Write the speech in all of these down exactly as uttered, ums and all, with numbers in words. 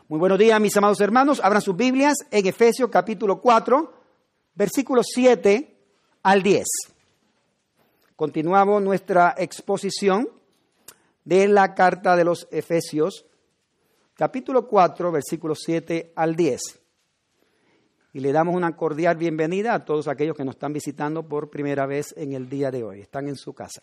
Muy buenos días, mis amados hermanos. Abran sus Biblias en Efesios capítulo cuatro, versículos siete al diez. Continuamos nuestra exposición de la carta de los Efesios, capítulo cuatro, versículos siete al diez. Y le damos una cordial bienvenida a todos aquellos que nos están visitando por primera vez en el día de hoy. Están en su casa.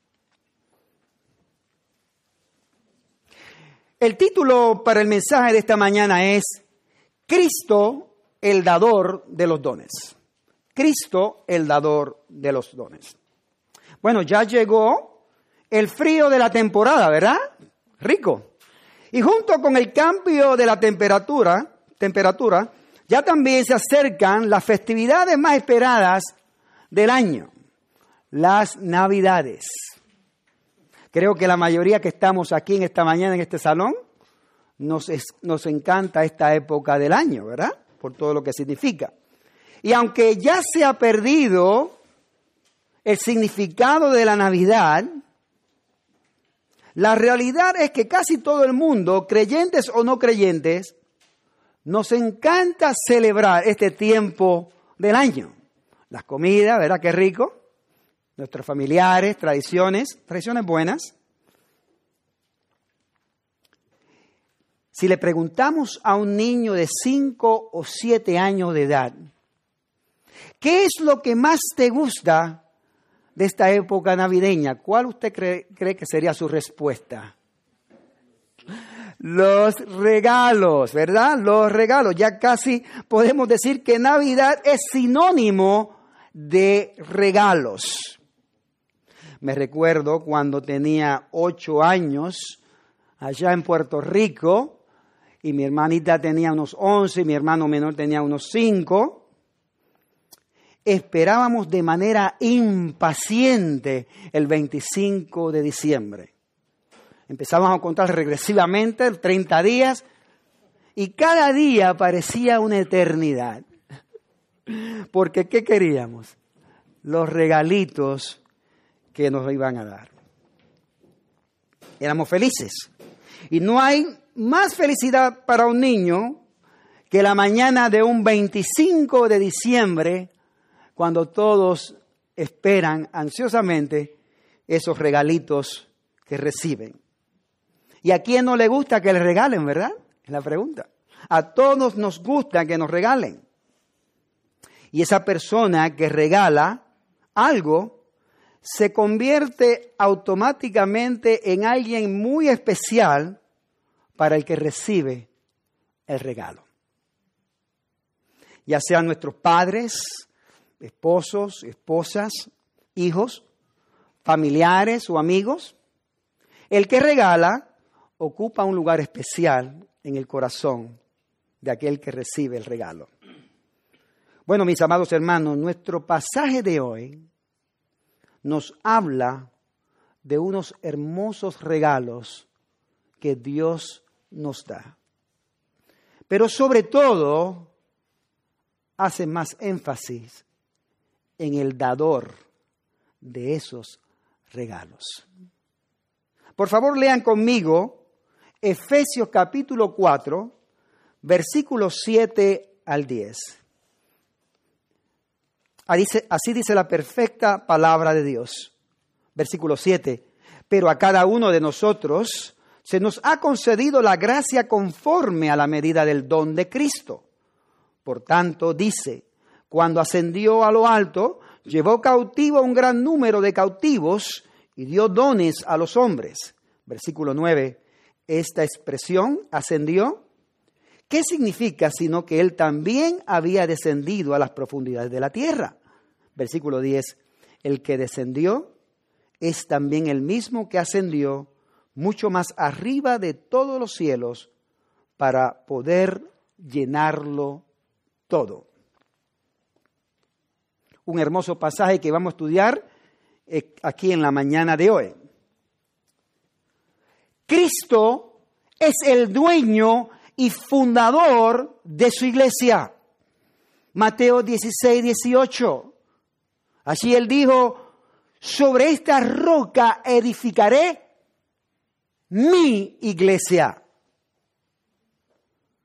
El título para el mensaje de esta mañana es Cristo, el dador de los dones. Cristo, el dador de los dones. Bueno, ya llegó el frío de la temporada, ¿verdad? Rico. Y junto con el cambio de la temperatura, temperatura, ya también se acercan las festividades más esperadas del año, las Navidades. Creo que la mayoría que estamos aquí en esta mañana en este salón nos, es, nos encanta esta época del año, ¿verdad? Por todo lo que significa. Y aunque ya se ha perdido el significado de la Navidad, la realidad es que casi todo el mundo, creyentes o no creyentes, nos encanta celebrar este tiempo del año. Las comidas, ¿verdad? Qué rico. Nuestros familiares, tradiciones, tradiciones buenas. Si le preguntamos a un niño de cinco o siete años de edad, ¿qué es lo que más te gusta de esta época navideña? ¿Cuál usted cree, cree que sería su respuesta? Los regalos, ¿verdad? Los regalos. Ya casi podemos decir que Navidad es sinónimo de regalos. Me recuerdo cuando tenía ocho años allá en Puerto Rico y mi hermanita tenía unos once y mi hermano menor tenía unos cinco. Esperábamos de manera impaciente el veinticinco de diciembre. Empezábamos a contar regresivamente treinta días y cada día parecía una eternidad. Porque ¿qué queríamos? Los regalitos que nos iban a dar. Éramos felices. Y no hay más felicidad para un niño que la mañana de un veinticinco de diciembre, cuando todos esperan ansiosamente esos regalitos que reciben. ¿Y a quién no le gusta que le regalen, verdad? Es la pregunta. A todos nos gusta que nos regalen. Y esa persona que regala algo se convierte automáticamente en alguien muy especial para el que recibe el regalo. Ya sean nuestros padres, esposos, esposas, hijos, familiares o amigos, el que regala ocupa un lugar especial en el corazón de aquel que recibe el regalo. Bueno, mis amados hermanos, nuestro pasaje de hoy nos habla de unos hermosos regalos que Dios nos da. Pero sobre todo, hace más énfasis en el dador de esos regalos. Por favor, lean conmigo Efesios capítulo cuatro, versículos siete al diez. Así dice la perfecta palabra de Dios. Versículo siete. Pero a cada uno de nosotros se nos ha concedido la gracia conforme a la medida del don de Cristo. Por tanto, dice, cuando ascendió a lo alto, llevó cautivo a un gran número de cautivos y dio dones a los hombres. Versículo nueve. Esta expresión, ascendió, ¿qué significa? Sino que él también había descendido a las profundidades de la tierra. Versículo diez. El que descendió es también el mismo que ascendió mucho más arriba de todos los cielos para poder llenarlo todo. Un hermoso pasaje que vamos a estudiar aquí en la mañana de hoy. Cristo es el dueño y fundador de su iglesia. Mateo dieciséis, dieciocho. Allí él dijo, sobre esta roca edificaré mi iglesia.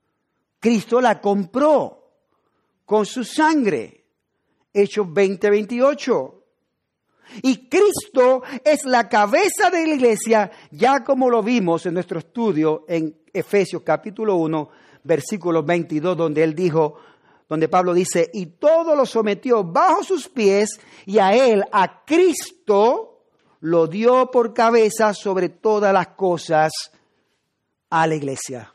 Cristo la compró con su sangre. Hechos veinte, veintiocho. Y Cristo es la cabeza de la iglesia, ya como lo vimos en nuestro estudio en Efesios capítulo uno, versículo veintidós, donde él dijo, donde Pablo dice, y todo lo sometió bajo sus pies, y a él, a Cristo, lo dio por cabeza sobre todas las cosas a la iglesia.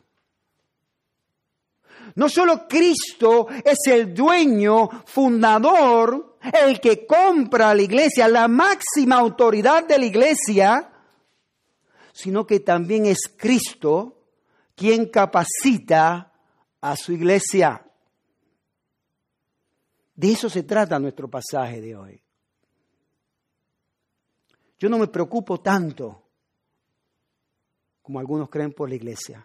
No solo Cristo es el dueño, fundador, el que compra a la iglesia, la máxima autoridad de la iglesia, sino que también es Cristo quien capacita a su iglesia. De eso se trata nuestro pasaje de hoy. Yo no me preocupo tanto como algunos creen por la iglesia.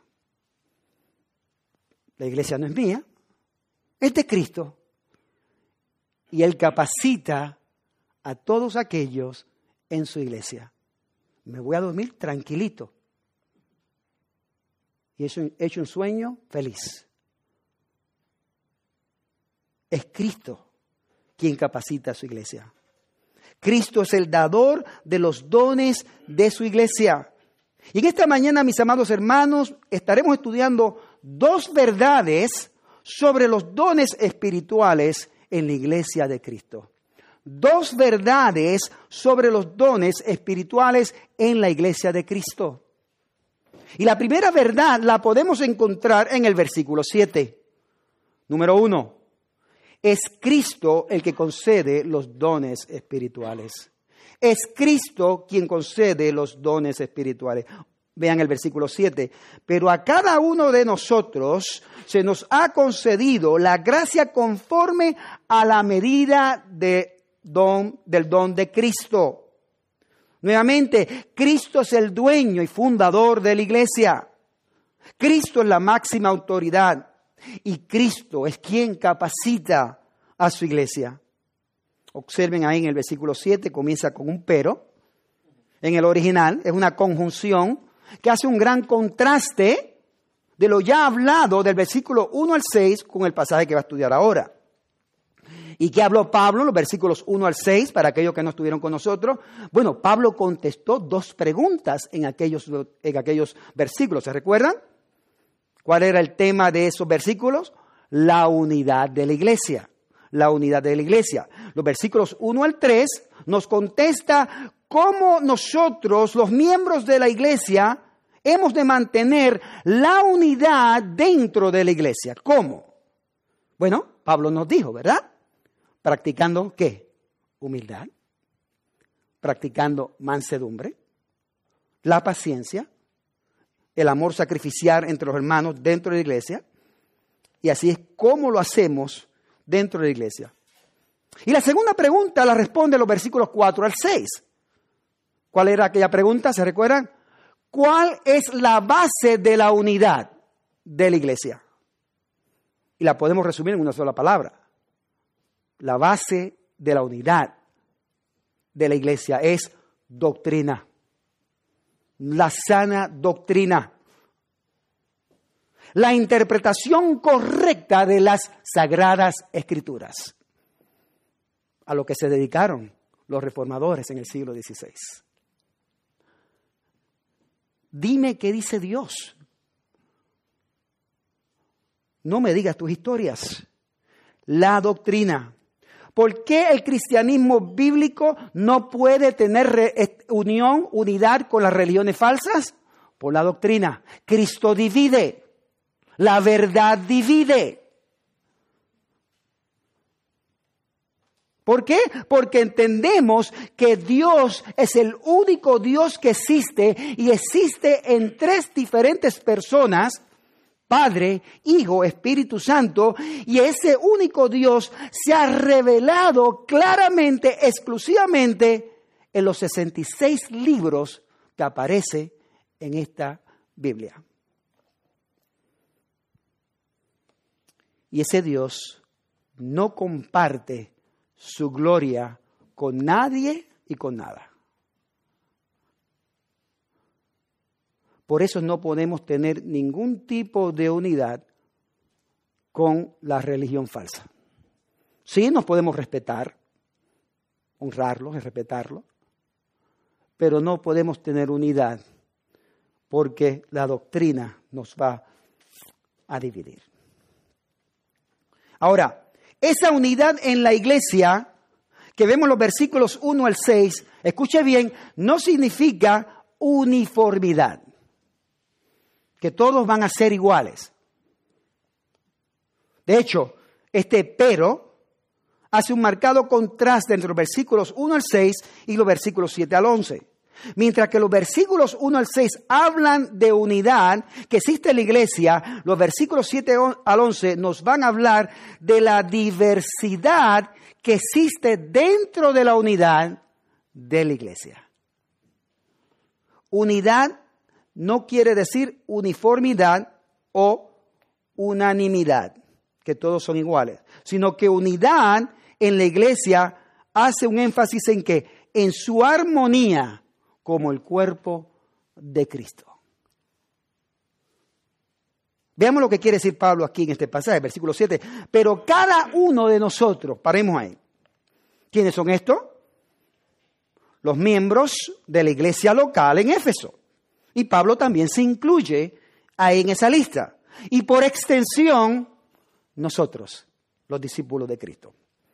La iglesia no es mía, es de Cristo. Y Él capacita a todos aquellos en su iglesia. Me voy a dormir tranquilito. Y he hecho, he hecho un sueño feliz. Es Cristo quien capacita a su iglesia. Cristo es el dador de los dones de su iglesia. Y en esta mañana, mis amados hermanos, estaremos estudiando dos verdades sobre los dones espirituales en la iglesia de Cristo. Dos verdades sobre los dones espirituales en la iglesia de Cristo. Y la primera verdad la podemos encontrar en el versículo siete. Número uno, es Cristo el que concede los dones espirituales. Es Cristo quien concede los dones espirituales. Vean el versículo siete. Pero a cada uno de nosotros se nos ha concedido la gracia conforme a la medida de don, del don de Cristo. Nuevamente, Cristo es el dueño y fundador de la iglesia. Cristo es la máxima autoridad y Cristo es quien capacita a su iglesia. Observen ahí en el versículo siete, comienza con un pero. En el original es una conjunción que hace un gran contraste de lo ya hablado del versículo uno al seis con el pasaje que va a estudiar ahora. ¿Y qué habló Pablo en los versículos uno al seis para aquellos que no estuvieron con nosotros? Bueno, Pablo contestó dos preguntas en aquellos, en aquellos versículos. ¿Se recuerdan? ¿Cuál era el tema de esos versículos? La unidad de la iglesia. La unidad de la iglesia. Los versículos uno al tres nos contesta cómo nosotros, los miembros de la iglesia, hemos de mantener la unidad dentro de la iglesia. ¿Cómo? Bueno, Pablo nos dijo, ¿verdad? Practicando, ¿qué? Humildad. Practicando mansedumbre, la paciencia, el amor sacrificial entre los hermanos dentro de la iglesia. Y así es como lo hacemos dentro de la iglesia. Y la segunda pregunta la responde los versículos cuatro al seis. ¿Cuál era aquella pregunta? ¿Se recuerdan? ¿Cuál es la base de la unidad de la iglesia? Y la podemos resumir en una sola palabra. La base de la unidad de la iglesia es doctrina. La sana doctrina. La interpretación correcta de las Sagradas Escrituras. A lo que se dedicaron los reformadores en el siglo dieciséis. Dime qué dice Dios. No me digas tus historias. La doctrina. ¿Por qué el cristianismo bíblico no puede tener re- unión, unidad con las religiones falsas? Por la doctrina. Cristo divide. La verdad divide. ¿Por qué? Porque entendemos que Dios es el único Dios que existe y existe en tres diferentes personas, Padre, Hijo, Espíritu Santo, y ese único Dios se ha revelado claramente, exclusivamente en los sesenta y seis libros que aparece en esta Biblia. Y ese Dios no comparte su gloria con nadie y con nada. Por eso no podemos tener ningún tipo de unidad con la religión falsa. Sí, nos podemos respetar, honrarlos y respetarlos, pero no podemos tener unidad porque la doctrina nos va a dividir. Ahora, esa unidad en la iglesia que vemos en los versículos uno al seis, escuche bien, no significa uniformidad, que todos van a ser iguales. De hecho, este pero hace un marcado contraste entre los versículos uno al seis y los versículos siete al once. Mientras que los versículos uno al seis hablan de unidad que existe en la iglesia, los versículos siete al once nos van a hablar de la diversidad que existe dentro de la unidad de la iglesia. Unidad no quiere decir uniformidad o unanimidad, que todos son iguales, sino que unidad en la iglesia hace un énfasis en que en su armonía como el cuerpo de Cristo. Veamos lo que quiere decir Pablo aquí en este pasaje, versículo siete. Pero cada uno de nosotros, paremos ahí. ¿Quiénes son estos? Los miembros de la iglesia local en Éfeso. Y Pablo también se incluye ahí en esa lista. Y por extensión, nosotros, los discípulos de Cristo.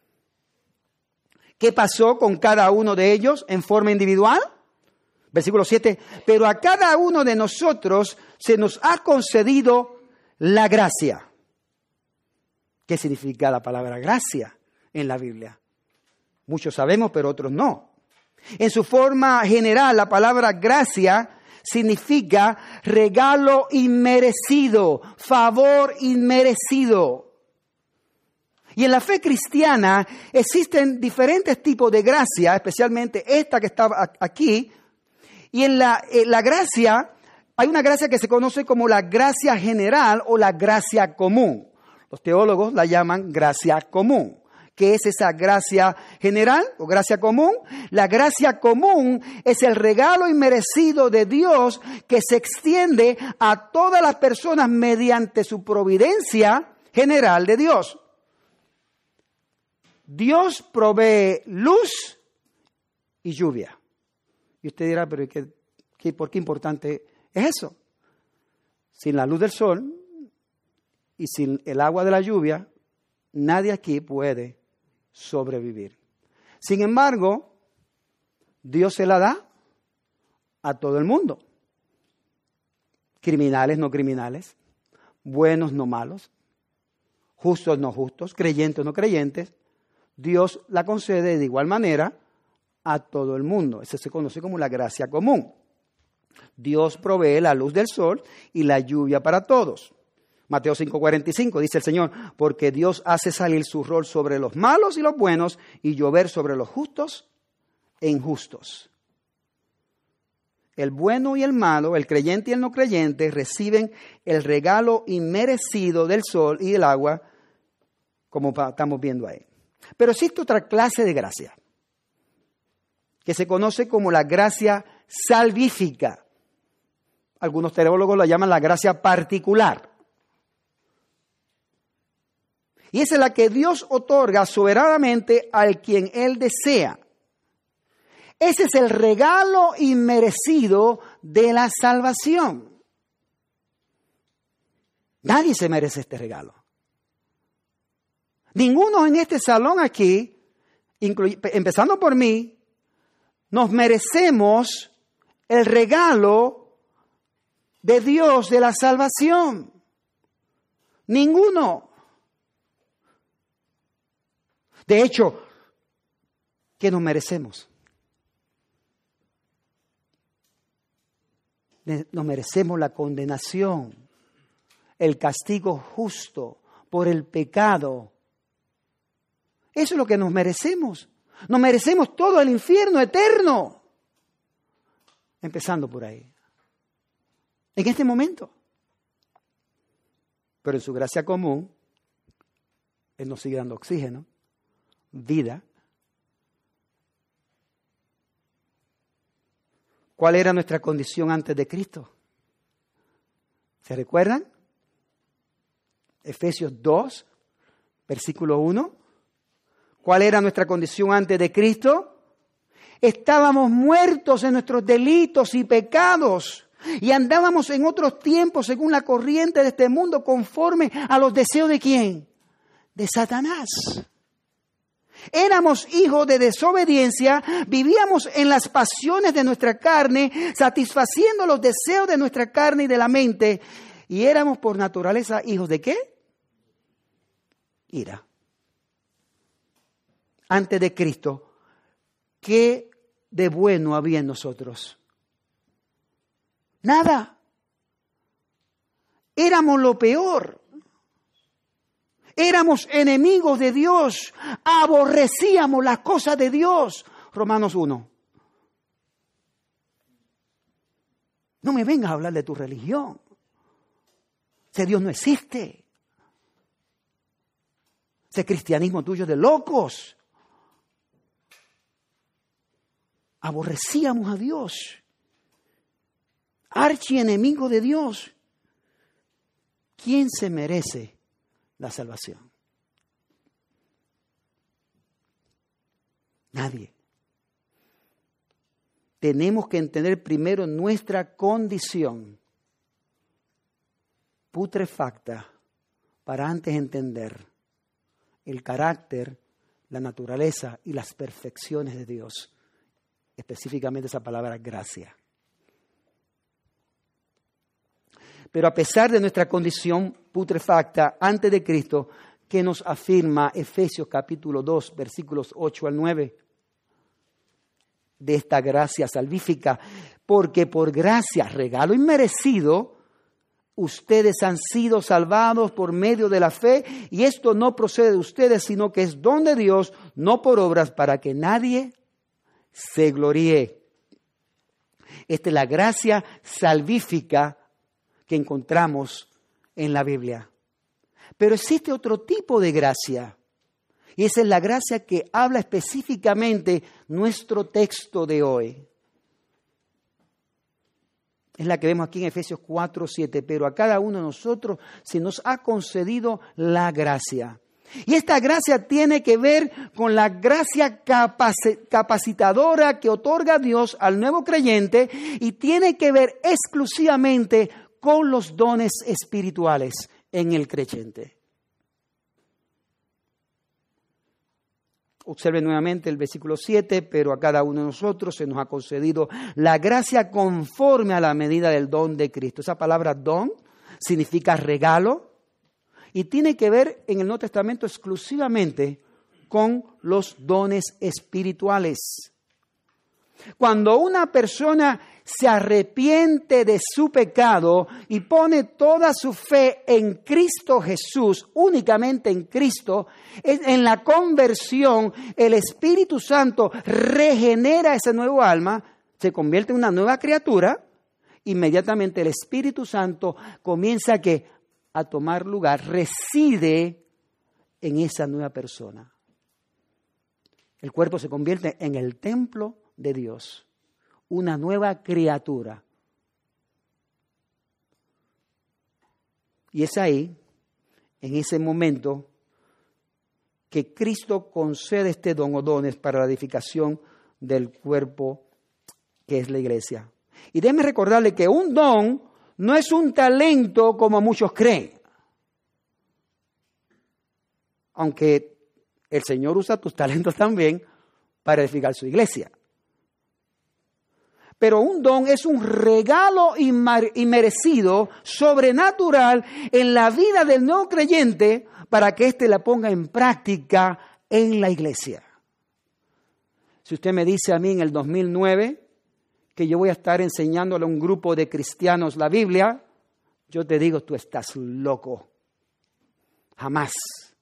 ¿Qué pasó con cada uno de ellos en forma individual? Versículo siete. Pero a cada uno de nosotros se nos ha concedido la gracia. ¿Qué significa la palabra gracia en la Biblia? Muchos sabemos, pero otros no. En su forma general, la palabra gracia significa regalo inmerecido, favor inmerecido. Y en la fe cristiana existen diferentes tipos de gracia, especialmente esta que está aquí. Y en la, en la gracia, hay una gracia que se conoce como la gracia general o la gracia común. Los teólogos la llaman gracia común. ¿Qué es esa gracia general o gracia común? La gracia común es el regalo inmerecido de Dios que se extiende a todas las personas mediante su providencia general de Dios. Dios provee luz y lluvia. Y usted dirá, pero ¿qué, qué, ¿por qué importante es eso? Sin la luz del sol y sin el agua de la lluvia, nadie aquí puede sobrevivir. Sin embargo, Dios se la da a todo el mundo. Criminales, no criminales, buenos, no malos, justos, no justos, creyentes, no creyentes. Dios la concede de igual manera a todo el mundo. Eso se conoce como la gracia común. Dios provee la luz del sol y la lluvia para todos. Mateo cinco cuarenta y cinco dice el Señor, porque Dios hace salir su rol sobre los malos y los buenos y llover sobre los justos e injustos. El bueno y el malo, el creyente y el no creyente reciben el regalo inmerecido del sol y del agua, como estamos viendo ahí. Pero existe otra clase de gracia, que se conoce como la gracia salvífica. Algunos teólogos la llaman la gracia particular. Y esa es la que Dios otorga soberanamente al quien Él desea. Ese es el regalo inmerecido de la salvación. Nadie se merece este regalo. Ninguno en este salón aquí, incluy, empezando por mí, nos merecemos el regalo de Dios de la salvación. Ninguno. De hecho, ¿qué nos merecemos? Nos merecemos la condenación, el castigo justo por el pecado. Eso es lo que nos merecemos. Nos merecemos todo el infierno eterno. Empezando por ahí. En este momento. Pero en su gracia común, Él nos sigue dando oxígeno, vida. ¿Cuál era nuestra condición antes de Cristo? ¿Se recuerdan? Efesios dos, versículo uno. ¿Cuál era nuestra condición antes de Cristo? Estábamos muertos en nuestros delitos y pecados y andábamos en otros tiempos según la corriente de este mundo, conforme a los deseos de ¿quién? De Satanás. Éramos hijos de desobediencia, vivíamos en las pasiones de nuestra carne, satisfaciendo los deseos de nuestra carne y de la mente, y éramos por naturaleza hijos de ¿qué? Ira. Antes de Cristo, ¿qué de bueno había en nosotros? Nada. Éramos lo peor. Éramos enemigos de Dios. Aborrecíamos las cosas de Dios. Romanos uno. No me vengas a hablar de tu religión. Ese Dios no existe. Ese cristianismo tuyo es de locos. Aborrecíamos a Dios. Archienemigo de Dios. ¿Quién se merece la salvación? Nadie. Tenemos que entender primero nuestra condición putrefacta para antes entender el carácter, la naturaleza y las perfecciones de Dios. Específicamente esa palabra gracia. Pero a pesar de nuestra condición putrefacta antes de Cristo, ¿qué nos afirma Efesios capítulo dos, versículos ocho al nueve? De esta gracia salvífica, porque por gracia, regalo inmerecido, ustedes han sido salvados por medio de la fe, y esto no procede de ustedes, sino que es don de Dios, no por obras, para que nadie se gloríe. Esta es la gracia salvífica que encontramos en la Biblia. Pero existe otro tipo de gracia, y esa es la gracia que habla específicamente nuestro texto de hoy. Es la que vemos aquí en Efesios cuatro, siete. Pero a cada uno de nosotros se nos ha concedido la gracia. Y esta gracia tiene que ver con la gracia capacitadora que otorga Dios al nuevo creyente, y tiene que ver exclusivamente con los dones espirituales en el creyente. Observe nuevamente el versículo siete, pero a cada uno de nosotros se nos ha concedido la gracia conforme a la medida del don de Cristo. Esa palabra don significa regalo y tiene que ver en el Nuevo Testamento exclusivamente con los dones espirituales. Cuando una persona se arrepiente de su pecado y pone toda su fe en Cristo Jesús, únicamente en Cristo, en la conversión, el Espíritu Santo regenera ese nuevo alma, se convierte en una nueva criatura, inmediatamente el Espíritu Santo comienza a, ¿qué? a tomar lugar, reside en esa nueva persona. El cuerpo se convierte en el templo de Dios, una nueva criatura. Y es ahí, en ese momento, que Cristo concede este don o dones para la edificación del cuerpo que es la iglesia. Y déjeme recordarle que un don no es un talento como muchos creen. Aunque el Señor usa tus talentos también para edificar su iglesia. Pero un don es un regalo inmerecido, sobrenatural, en la vida del nuevo creyente para que éste la ponga en práctica en la iglesia. Si usted me dice a mí en el dos mil nueve que yo voy a estar enseñándole a un grupo de cristianos la Biblia, yo te digo, tú estás loco. Jamás.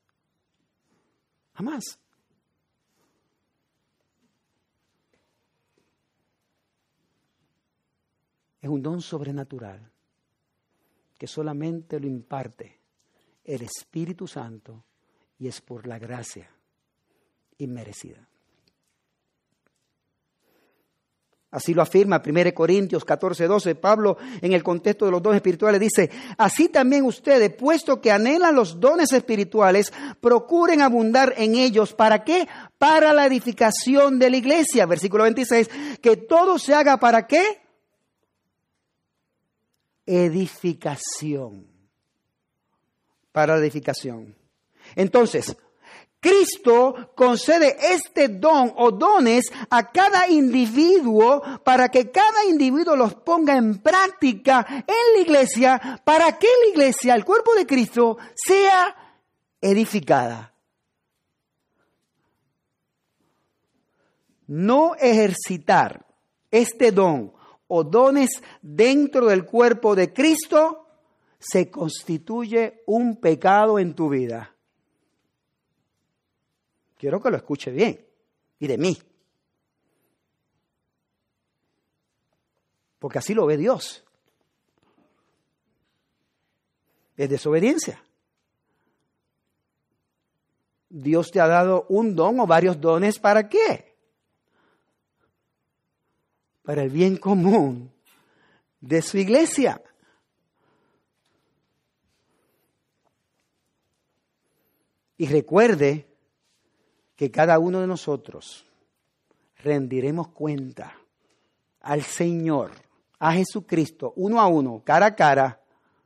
Jamás. Es un don sobrenatural que solamente lo imparte el Espíritu Santo y es por la gracia inmerecida. Así lo afirma primera Corintios catorce, doce. Pablo, en el contexto de los dones espirituales, dice: así también ustedes, puesto que anhelan los dones espirituales, procuren abundar en ellos. ¿Para qué? Para la edificación de la iglesia. Versículo veintiséis. Que todo se haga ¿para qué? Edificación. Para la edificación. Entonces, Cristo concede este don o dones a cada individuo para que cada individuo los ponga en práctica en la iglesia, para que la iglesia, el cuerpo de Cristo, sea edificada. No ejercitar este don o dones dentro del cuerpo de Cristo se constituye un pecado en tu vida. Quiero que lo escuche bien, y de mí. Porque así lo ve Dios. Es desobediencia. Dios te ha dado un don o varios dones, ¿para qué? Para el bien común de su iglesia. Y recuerde que cada uno de nosotros rendiremos cuenta al Señor, a Jesucristo, uno a uno, cara a cara,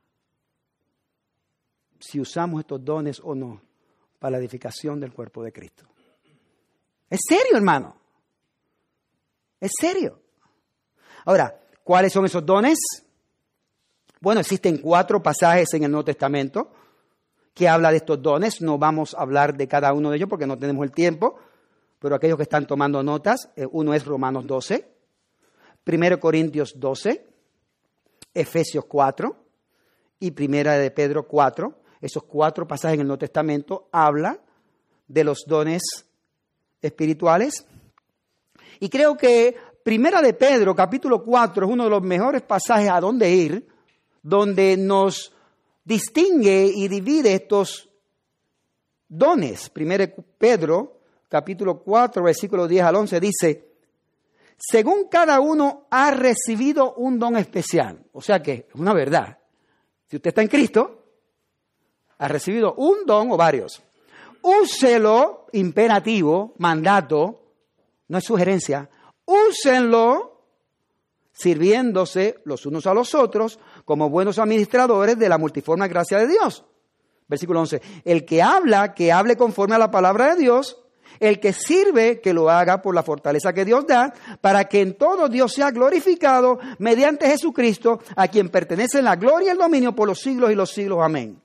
si usamos estos dones o no para la edificación del cuerpo de Cristo. Es serio, hermano. Es serio. Ahora, ¿cuáles son esos dones? Bueno, existen cuatro pasajes en el Nuevo Testamento que habla de estos dones. No vamos a hablar de cada uno de ellos porque no tenemos el tiempo, pero aquellos que están tomando notas, eh, uno es Romanos doce, primera Corintios doce, Efesios cuatro y primera de Pedro cuatro. Esos cuatro pasajes en el Nuevo Testamento hablan de los dones espirituales. Y creo que primera de Pedro, capítulo cuatro, es uno de los mejores pasajes a donde ir, donde nos distingue y divide estos dones. Primero Pedro, capítulo cuatro, versículos diez al once, dice: según cada uno ha recibido un don especial. O sea que es una verdad. Si usted está en Cristo, ha recibido un don o varios. Úselo, imperativo, mandato, no es sugerencia. Úsenlo sirviéndose los unos a los otros como buenos administradores de la multiforme gracia de Dios. Versículo once. El que habla, que hable conforme a la palabra de Dios. El que sirve, que lo haga por la fortaleza que Dios da, para que en todo Dios sea glorificado mediante Jesucristo, a quien pertenece la gloria y el dominio por los siglos y los siglos. Amén.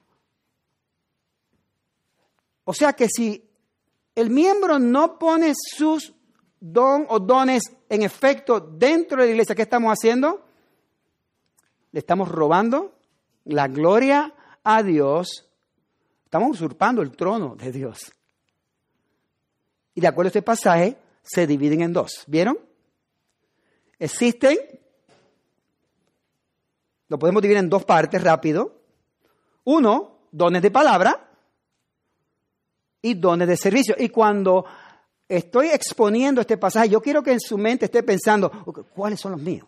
O sea que si el miembro no pone sus don o dones en efecto dentro de la iglesia, ¿qué estamos haciendo? Le estamos robando la gloria a Dios. Estamos usurpando el trono de Dios. Y de acuerdo a este pasaje, se dividen en dos. ¿Vieron? Existen, lo podemos dividir en dos partes rápido. Uno, dones de palabra y dones de servicio. Y cuando estoy exponiendo este pasaje, yo quiero que en su mente esté pensando, ¿cuáles son los míos?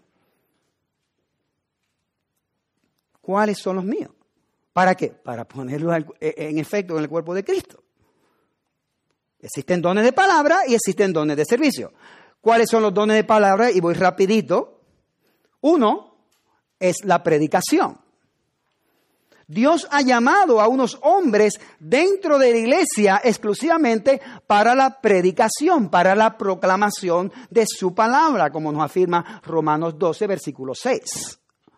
¿Cuáles son los míos? ¿Para qué? Para ponerlos en efecto en el cuerpo de Cristo. Existen dones de palabra y existen dones de servicio. ¿Cuáles son los dones de palabra? Y voy rapidito. Uno es la predicación. Dios ha llamado a unos hombres dentro de la iglesia exclusivamente para la predicación, para la proclamación de su palabra, como nos afirma Romanos doce, versículo seis.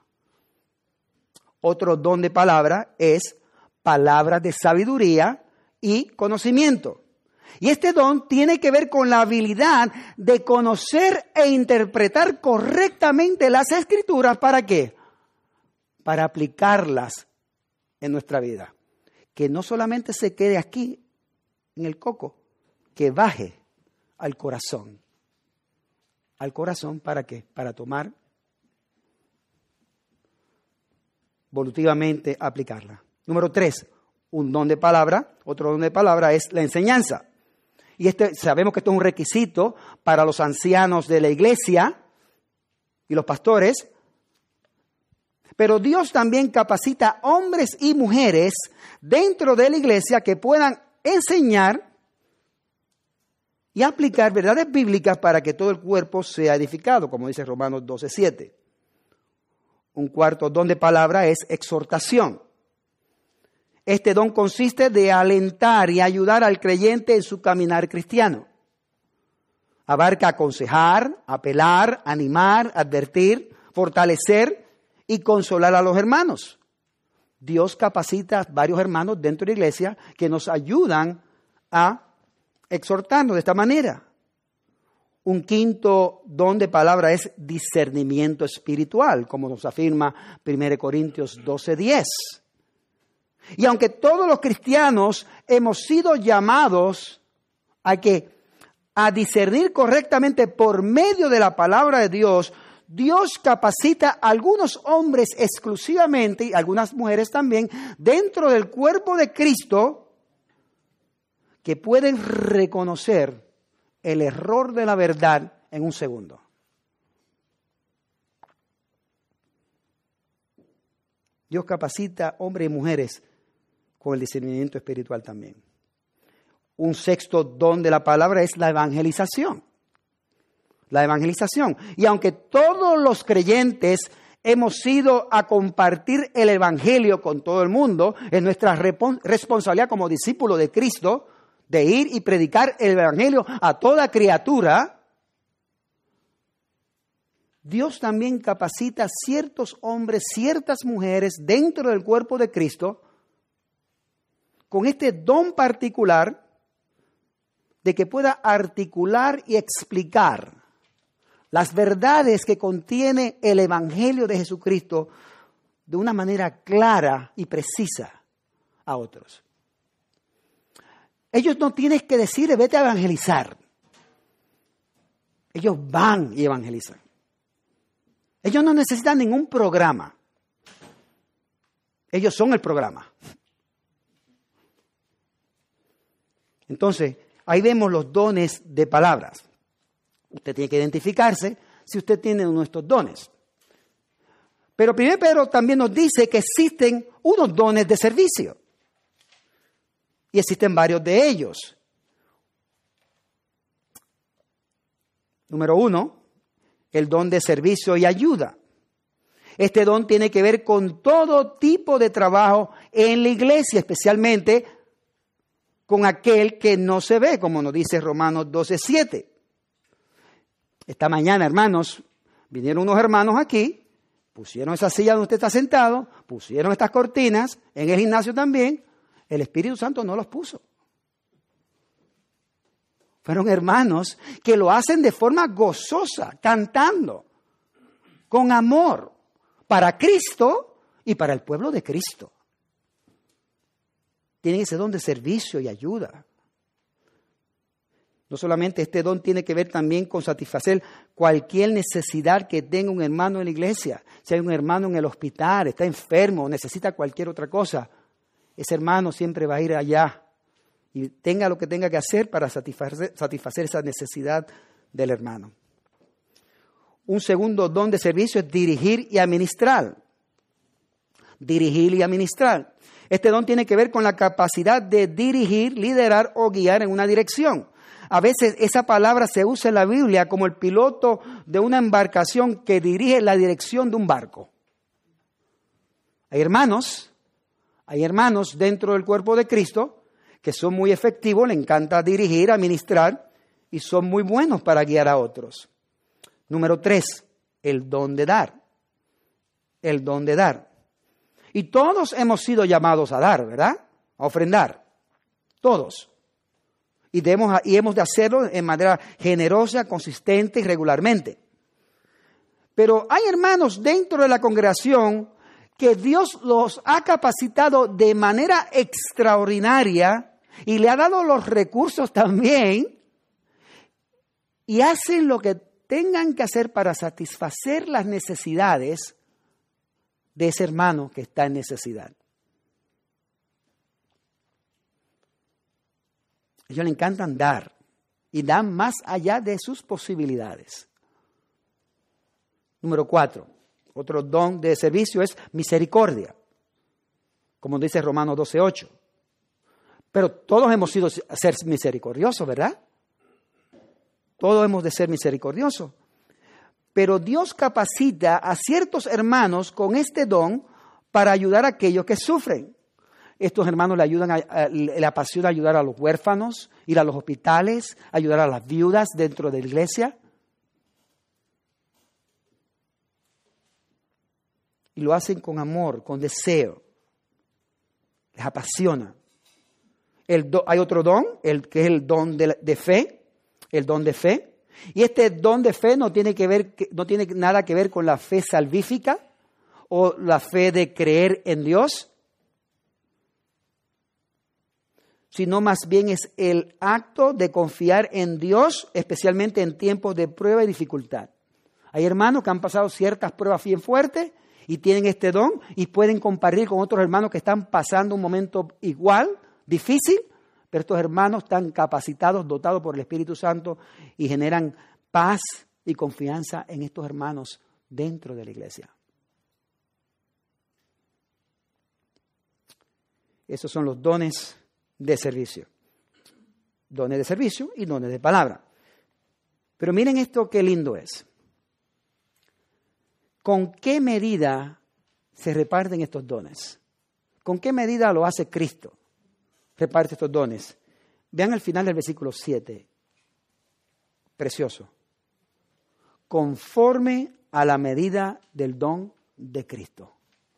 Otro don de palabra es palabras de sabiduría y conocimiento. Y este don tiene que ver con la habilidad de conocer e interpretar correctamente las Escrituras. ¿Para qué? Para aplicarlas en nuestra vida. Que no solamente se quede aquí, en el coco, que baje al corazón. ¿Al corazón para qué? Para tomar volutivamente aplicarla. Número tres, un don de palabra. Otro don de palabra es la enseñanza. Y este, sabemos que esto es un requisito para los ancianos de la iglesia, y los pastores. Pero Dios también capacita hombres y mujeres dentro de la iglesia que puedan enseñar y aplicar verdades bíblicas para que todo el cuerpo sea edificado, como dice Romanos doce siete. Un cuarto don de palabra es exhortación. Este don consiste de alentar y ayudar al creyente en su caminar cristiano. Abarca aconsejar, apelar, animar, advertir, fortalecer y consolar a los hermanos. Dios capacita a varios hermanos dentro de la iglesia que nos ayudan a exhortarnos de esta manera. Un quinto don de palabra es discernimiento espiritual, como nos afirma primera Corintios doce diez. Y aunque todos los cristianos hemos sido llamados a que a discernir correctamente por medio de la palabra de Dios, Dios capacita a algunos hombres exclusivamente y algunas mujeres también dentro del cuerpo de Cristo que pueden reconocer el error de la verdad en un segundo. Dios capacita hombres y mujeres con el discernimiento espiritual también. Un sexto don de la palabra es la evangelización. La evangelización. Y aunque todos los creyentes hemos ido a compartir el evangelio con todo el mundo, es nuestra responsabilidad como discípulos de Cristo de ir y predicar el evangelio a toda criatura. Dios también capacita ciertos hombres, ciertas mujeres dentro del cuerpo de Cristo con este don particular de que pueda articular y explicar las verdades que contiene el Evangelio de Jesucristo de una manera clara y precisa a otros. Ellos no tienen que decirle, vete a evangelizar. Ellos van y evangelizan. Ellos no necesitan ningún programa. Ellos son el programa. Entonces, ahí vemos los dones de palabras. Usted tiene que identificarse si usted tiene uno de estos dones. Pero primero Pedro también nos dice que existen unos dones de servicio. Y existen varios de ellos. Número uno, el don de servicio y ayuda. Este don tiene que ver con todo tipo de trabajo en la iglesia, especialmente con aquel que no se ve, como nos dice Romanos doce siete. Esta mañana, hermanos, vinieron unos hermanos aquí, pusieron esa silla donde usted está sentado, pusieron estas cortinas, en el gimnasio también. El Espíritu Santo no los puso. Fueron hermanos que lo hacen de forma gozosa, cantando, con amor, para Cristo y para el pueblo de Cristo. Tienen ese don de servicio y ayuda. No solamente este don tiene que ver también con satisfacer cualquier necesidad que tenga un hermano en la iglesia. Si hay un hermano en el hospital, está enfermo o necesita cualquier otra cosa, ese hermano siempre va a ir allá y tenga lo que tenga que hacer para satisfacer, satisfacer esa necesidad del hermano. Un segundo don de servicio es dirigir y administrar. Dirigir y administrar. Este don tiene que ver con la capacidad de dirigir, liderar o guiar en una dirección. A veces esa palabra se usa en la Biblia como el piloto de una embarcación que dirige la dirección de un barco. Hay hermanos, hay hermanos dentro del cuerpo de Cristo que son muy efectivos, le encanta dirigir, administrar y son muy buenos para guiar a otros. Número tres, el don de dar. El don de dar. Y todos hemos sido llamados a dar, ¿verdad? A ofrendar. Todos. Y, debemos, y hemos de hacerlo en manera generosa, consistente y regularmente. Pero hay hermanos dentro de la congregación que Dios los ha capacitado de manera extraordinaria y le ha dado los recursos también y hacen lo que tengan que hacer para satisfacer las necesidades de ese hermano que está en necesidad. A ellos le encantan dar y dan más allá de sus posibilidades. Número cuatro, otro don de servicio es misericordia, como dice Romanos doce ocho. Pero todos hemos sido ser misericordiosos, ¿verdad? Todos hemos de ser misericordiosos. Pero Dios capacita a ciertos hermanos con este don para ayudar a aquellos que sufren. Estos hermanos le ayudan, a, a, le apasiona ayudar a los huérfanos, ir a los hospitales, ayudar a las viudas dentro de la iglesia. Y lo hacen con amor, con deseo. Les apasiona. El do, hay otro don, el, que es el don de, de fe, el don de fe. Y este don de fe no tiene, que ver, no tiene nada que ver con la fe salvífica o la fe de creer en Dios, sino más bien es el acto de confiar en Dios, especialmente en tiempos de prueba y dificultad. Hay hermanos que han pasado ciertas pruebas bien fuertes y tienen este don y pueden compartir con otros hermanos que están pasando un momento igual, difícil, pero estos hermanos están capacitados, dotados por el Espíritu Santo y generan paz y confianza en estos hermanos dentro de la iglesia. Esos son los dones de servicio. Dones de servicio y dones de palabra. Pero miren esto, qué lindo es. ¿Con qué medida se reparten estos dones? ¿Con qué medida lo hace Cristo? Reparte estos dones. Vean el final del versículo siete. Precioso. Conforme a la medida del don de Cristo.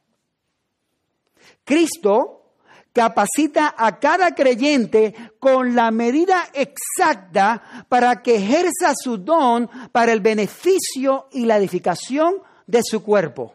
Cristo capacita a cada creyente con la medida exacta para que ejerza su don para el beneficio y la edificación de su cuerpo.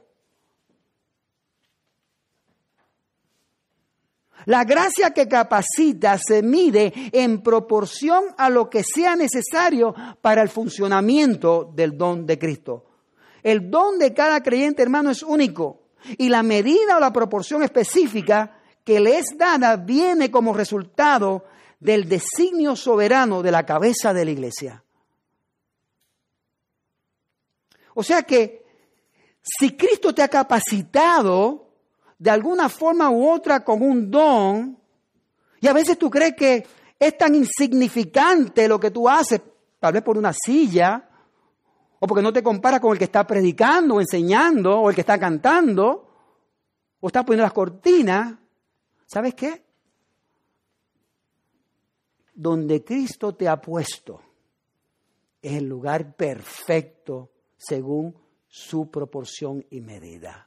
La gracia que capacita se mide en proporción a lo que sea necesario para el funcionamiento del don de Cristo. El don de cada creyente, hermano, es único y la medida o la proporción específica que le es dada viene como resultado del designio soberano de la cabeza de la iglesia. O sea que si Cristo te ha capacitado de alguna forma u otra con un don, y a veces tú crees que es tan insignificante lo que tú haces, tal vez por una silla, o porque no te comparas con el que está predicando o enseñando, o el que está cantando, o está poniendo las cortinas, ¿sabes qué? Donde Cristo te ha puesto es el lugar perfecto según su proporción y medida.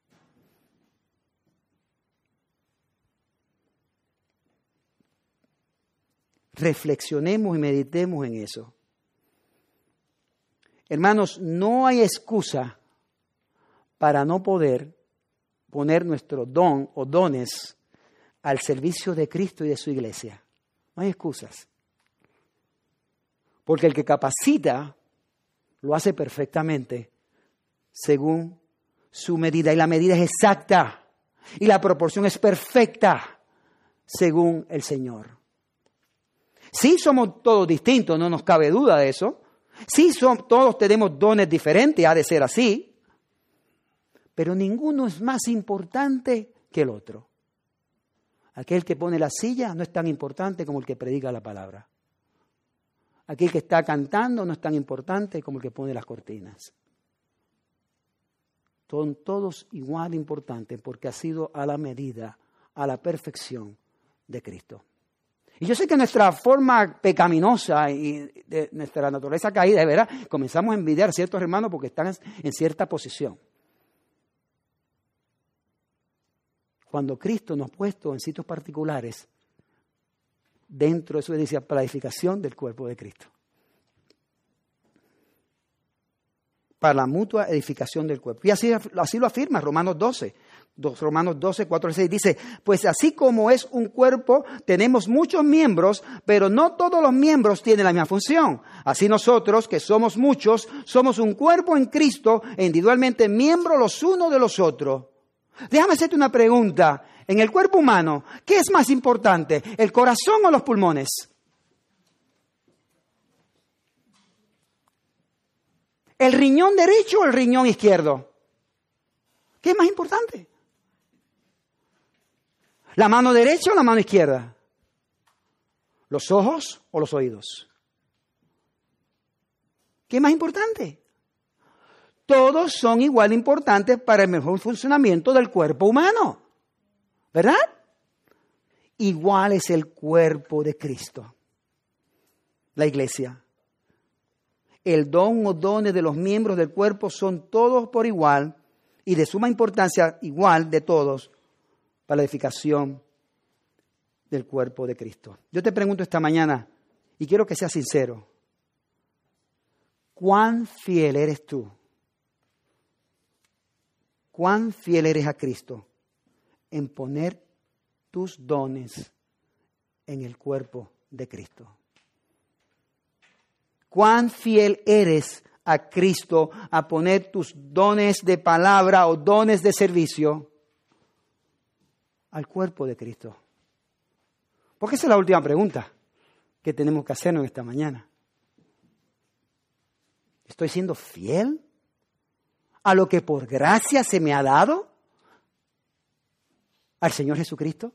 Reflexionemos y meditemos en eso. Hermanos, no hay excusa para no poder poner nuestro don o dones al servicio de Cristo y de su iglesia. No hay excusas. Porque el que capacita lo hace perfectamente según su medida. Y la medida es exacta. Y la proporción es perfecta según el Señor. Sí somos todos distintos, no nos cabe duda de eso. Sí son, todos tenemos dones diferentes, ha de ser así. Pero ninguno es más importante que el otro. Aquel que pone la silla no es tan importante como el que predica la palabra. Aquel que está cantando no es tan importante como el que pone las cortinas. Son todos igual importantes porque ha sido a la medida, a la perfección de Cristo. Y yo sé que nuestra forma pecaminosa y de nuestra naturaleza caída, de verdad, comenzamos a envidiar a ciertos hermanos porque están en cierta posición. Cuando Cristo nos ha puesto en sitios particulares dentro de su iglesia para la edificación del cuerpo de Cristo. Para la mutua edificación del cuerpo. Y así, así lo afirma Romanos doce. Romanos doce, cuatro al seis dice, pues así como es un cuerpo, tenemos muchos miembros, pero no todos los miembros tienen la misma función. Así nosotros, que somos muchos, somos un cuerpo en Cristo e individualmente miembros los unos de los otros. Déjame hacerte una pregunta. En el cuerpo humano, ¿qué es más importante, el corazón o los pulmones? ¿El riñón derecho o el riñón izquierdo? ¿Qué es más importante? ¿La mano derecha o la mano izquierda? ¿Los ojos o los oídos? ¿Qué es más importante? Todos son igual de importantes para el mejor funcionamiento del cuerpo humano, ¿verdad? Igual es el cuerpo de Cristo, la iglesia. El don o dones de los miembros del cuerpo son todos por igual y de suma importancia igual de todos para la edificación del cuerpo de Cristo. Yo te pregunto esta mañana, y quiero que seas sincero, ¿cuán fiel eres tú? ¿Cuán fiel eres a Cristo en poner tus dones en el cuerpo de Cristo? ¿Cuán fiel eres a Cristo a poner tus dones de palabra o dones de servicio al cuerpo de Cristo? Porque esa es la última pregunta que tenemos que hacernos esta mañana. ¿Estoy siendo fiel a lo que por gracia se me ha dado al Señor Jesucristo?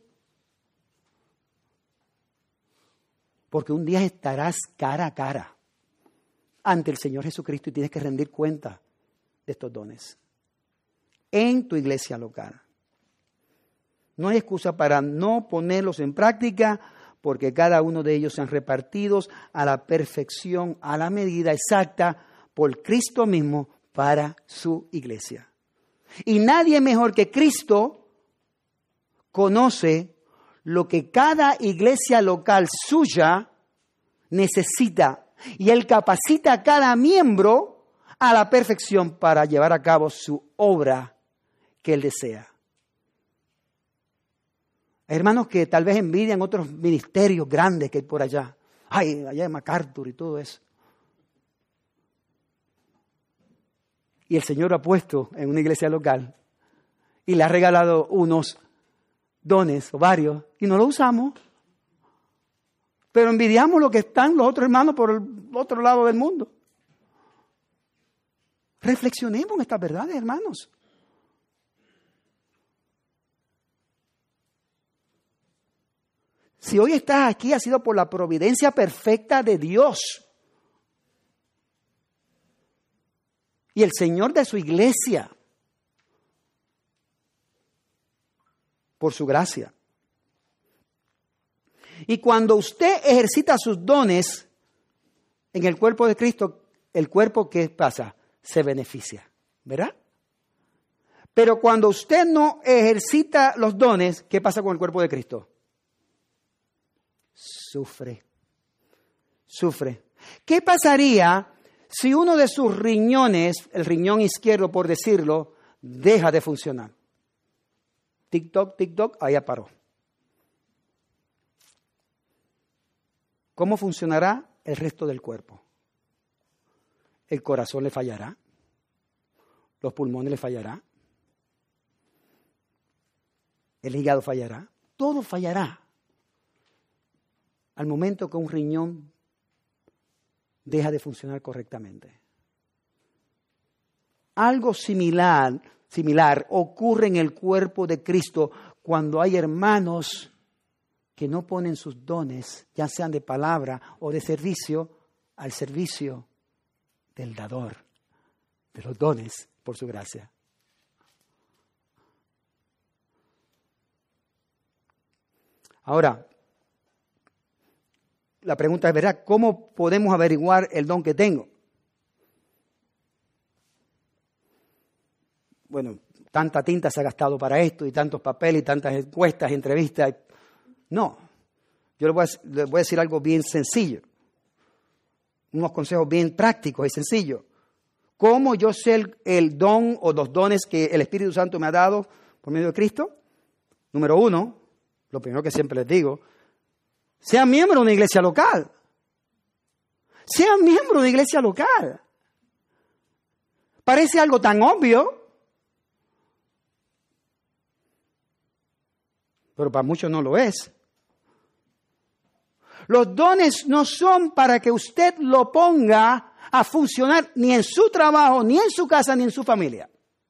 Porque un día estarás cara a cara ante el Señor Jesucristo y tienes que rendir cuenta de estos dones en tu iglesia local. No hay excusa para no ponerlos en práctica, porque cada uno de ellos sean repartidos a la perfección, a la medida exacta por Cristo mismo para su iglesia. Y nadie mejor que Cristo conoce lo que cada iglesia local suya necesita. Y Él capacita a cada miembro a la perfección para llevar a cabo su obra que Él desea. Hay hermanos que tal vez envidian otros ministerios grandes que hay por allá. Ay, allá en MacArthur y todo eso. Y el Señor lo ha puesto en una iglesia local y le ha regalado unos dones o varios y no lo usamos. Pero envidiamos lo que están los otros hermanos por el otro lado del mundo. Reflexionemos en estas verdades, hermanos. Si hoy estás aquí ha sido por la providencia perfecta de Dios. Y el Señor de su iglesia. Por su gracia. Y cuando usted ejercita sus dones en el cuerpo de Cristo, el cuerpo, ¿qué pasa? Se beneficia, ¿verdad? Pero cuando usted no ejercita los dones, ¿qué pasa con el cuerpo de Cristo? Sufre, sufre. ¿Qué pasaría si uno de sus riñones, el riñón izquierdo por decirlo, deja de funcionar? Tic-toc, tic-toc, allá paró. ¿Cómo funcionará el resto del cuerpo? El corazón le fallará, los pulmones le fallará, el hígado fallará, todo fallará al momento que un riñón deja de funcionar correctamente. Algo similar, similar ocurre en el cuerpo de Cristo cuando hay hermanos que no ponen sus dones, ya sean de palabra o de servicio, al servicio del dador de los dones por su gracia. Ahora, la pregunta es, ¿verdad? ¿Cómo podemos averiguar el don que tengo? Bueno, tanta tinta se ha gastado para esto y tantos papeles y tantas encuestas, entrevistas. No, yo les voy, a, les voy a decir algo bien sencillo, unos consejos bien prácticos y sencillos. ¿Cómo yo sé el, el don o los dones que el Espíritu Santo me ha dado por medio de Cristo? Número uno, lo primero que siempre les digo, sean miembros de una iglesia local. Sean miembros de una iglesia local. Parece algo tan obvio, pero para muchos no lo es. Los dones no son para que usted lo ponga a funcionar ni en su trabajo, ni en su casa, ni en su familia.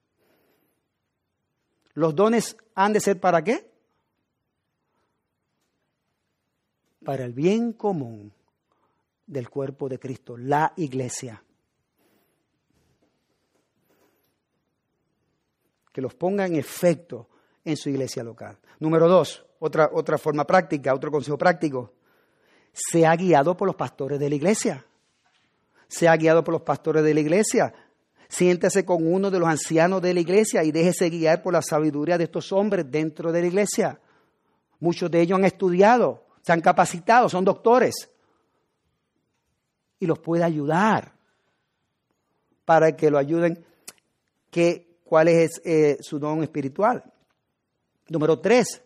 ¿Los dones han de ser para qué? Para el bien común del cuerpo de Cristo, la iglesia. Que los ponga en efecto en su iglesia local. Número dos, otra, otra forma práctica, otro consejo práctico. Sea guiado por los pastores de la iglesia. Sea guiado por los pastores de la iglesia. Siéntese con uno de los ancianos de la iglesia y déjese guiar por la sabiduría de estos hombres dentro de la iglesia. Muchos de ellos han estudiado, se han capacitado, son doctores. Y los puede ayudar para que lo ayuden. Que, ¿Cuál es eh, su don espiritual? Número tres,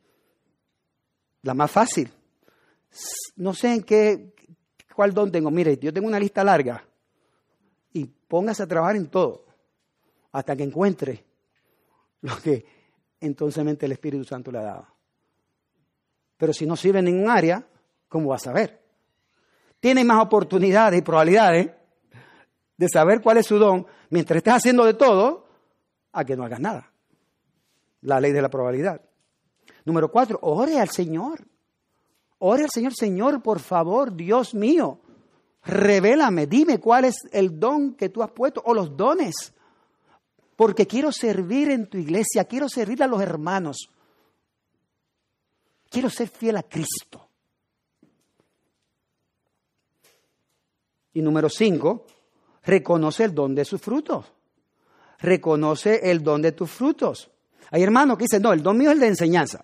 la más fácil. No sé en qué, cuál don tengo. Mire, yo tengo una lista larga. Y póngase a trabajar en todo hasta que encuentre lo que entonces el Espíritu Santo le ha dado. Pero si no sirve en ningún área, ¿cómo va a saber? Tiene más oportunidades y probabilidades de saber cuál es su don mientras estés haciendo de todo a que no hagas nada. La ley de la probabilidad. Número cuatro, ore al Señor. Ore al Señor, Señor, por favor, Dios mío. Revélame, dime cuál es el don que tú has puesto o los dones. Porque quiero servir en tu iglesia, quiero servir a los hermanos. Quiero ser fiel a Cristo. Y número cinco, reconoce el don de sus frutos. Reconoce el don de tus frutos. Hay hermanos que dicen, no, el don mío es el de enseñanza.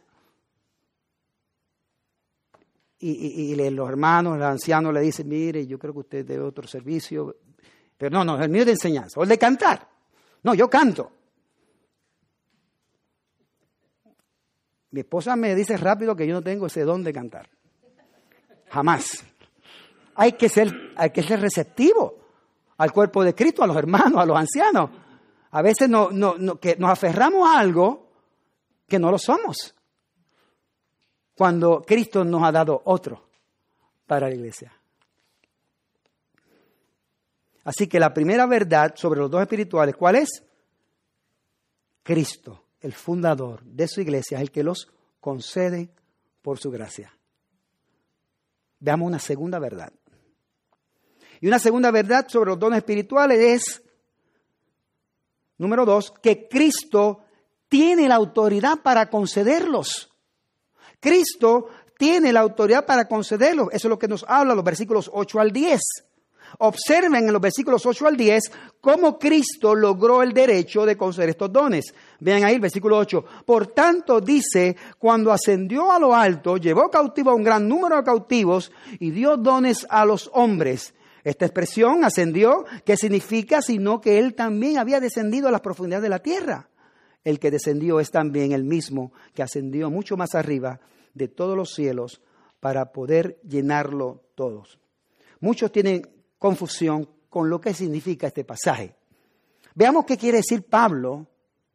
Y, y, y los hermanos, los ancianos le dicen, mire, yo creo que usted debe otro servicio. Pero no, no, el mío es de enseñanza. O el de cantar. No, yo canto. Mi esposa me dice rápido que yo no tengo ese don de cantar. Jamás. Hay que ser, hay que ser receptivo al cuerpo de Cristo, a los hermanos, a los ancianos. A veces no, no, no, que nos aferramos a algo que no lo somos. Cuando Cristo nos ha dado otro para la iglesia. Así que la primera verdad sobre los dones espirituales, ¿cuál es? Cristo, el fundador de su iglesia, es el que los concede por su gracia. Veamos una segunda verdad. Y una segunda verdad sobre los dones espirituales es, número dos, que Cristo tiene la autoridad para concederlos. Cristo tiene la autoridad para concederlos. Eso es lo que nos habla los versículos ocho al diez. Observen en los versículos ocho al diez cómo Cristo logró el derecho de conceder estos dones. Vean ahí el versículo ocho. Por tanto, dice, cuando ascendió a lo alto, llevó cautivo a un gran número de cautivos y dio dones a los hombres. Esta expresión, ascendió, ¿qué significa? Sino que Él también había descendido a las profundidades de la tierra. El que descendió es también el mismo que ascendió mucho más arriba de todos los cielos para poder llenarlo todos. Muchos tienen confusión con lo que significa este pasaje. Veamos qué quiere decir Pablo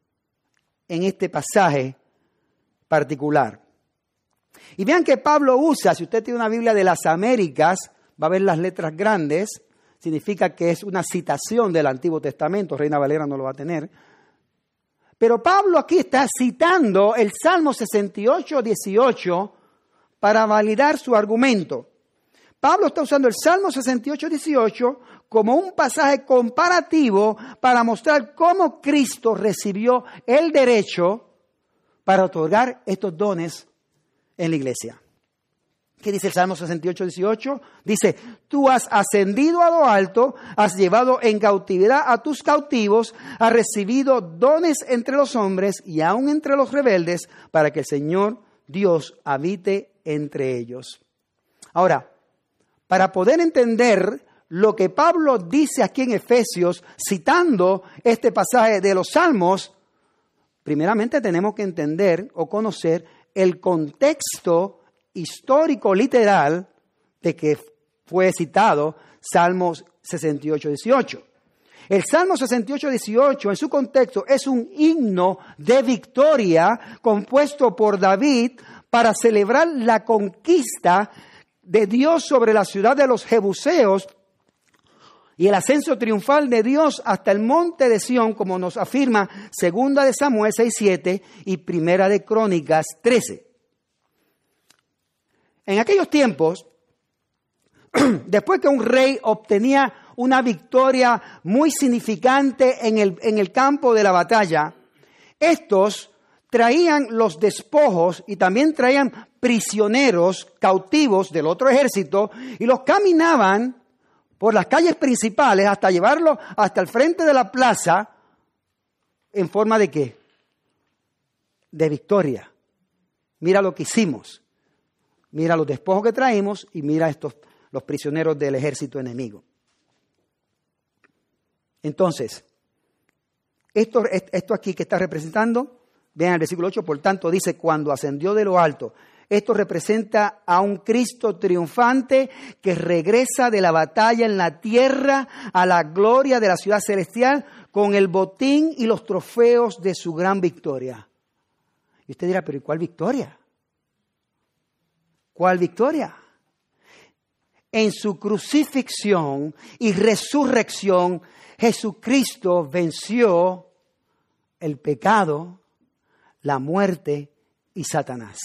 en este pasaje particular. Y vean que Pablo usa, si usted tiene una Biblia de las Américas, va a ver las letras grandes, significa que es una citación del Antiguo Testamento, Reina Valera no lo va a tener. Pero Pablo aquí está citando el Salmo sesenta y ocho, dieciocho para validar su argumento. Pablo está usando el Salmo sesenta y ocho, dieciocho como un pasaje comparativo para mostrar cómo Cristo recibió el derecho para otorgar estos dones en la iglesia. ¿Qué dice el Salmo sesenta y ocho, dieciocho? Dice, tú has ascendido a lo alto, has llevado en cautividad a tus cautivos, has recibido dones entre los hombres y aún entre los rebeldes, para que el Señor Dios habite entre ellos. Ahora, para poder entender lo que Pablo dice aquí en Efesios, citando este pasaje de los Salmos, primeramente tenemos que entender o conocer el contexto histórico literal de que fue citado Salmos sesenta y ocho, dieciocho. El Salmo sesenta y ocho, dieciocho en su contexto es un himno de victoria compuesto por David para celebrar la conquista de Dios sobre la ciudad de los Jebuseos y el ascenso triunfal de Dios hasta el monte de Sión, como nos afirma Segunda de Samuel seis siete y Primera de Crónicas trece. En aquellos tiempos, después que un rey obtenía una victoria muy significante en el, en el campo de la batalla, estos traían los despojos y también traían prisioneros cautivos del otro ejército y los caminaban por las calles principales hasta llevarlos hasta el frente de la plaza en forma de ¿qué? De victoria. Mira lo que hicimos. Mira los despojos que traímos y mira estos, los prisioneros del ejército enemigo. Entonces, esto, esto aquí que está representando, vean el versículo ocho, por tanto dice, cuando ascendió de lo alto. Esto representa a un Cristo triunfante que regresa de la batalla en la tierra a la gloria de la ciudad celestial con el botín y los trofeos de su gran victoria. Y usted dirá, pero ¿y cuál victoria? ¿Cuál victoria? En su crucifixión y resurrección, Jesucristo venció el pecado, la muerte y Satanás.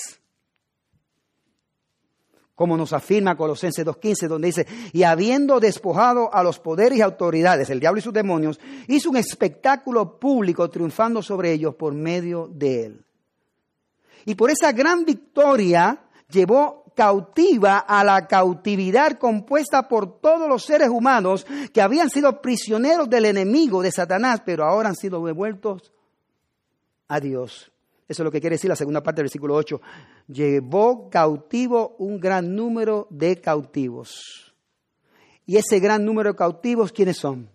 Como nos afirma Colosenses dos quince, donde dice, y habiendo despojado a los poderes y autoridades, el diablo y sus demonios, hizo un espectáculo público triunfando sobre ellos por medio de él. Y por esa gran victoria llevó cautiva a la cautividad compuesta por todos los seres humanos que habían sido prisioneros del enemigo de Satanás, pero ahora han sido devueltos a Dios. Eso es lo que quiere decir la segunda parte del versículo ocho. Llevó cautivo un gran número de cautivos. Y ese gran número de cautivos, ¿quiénes son?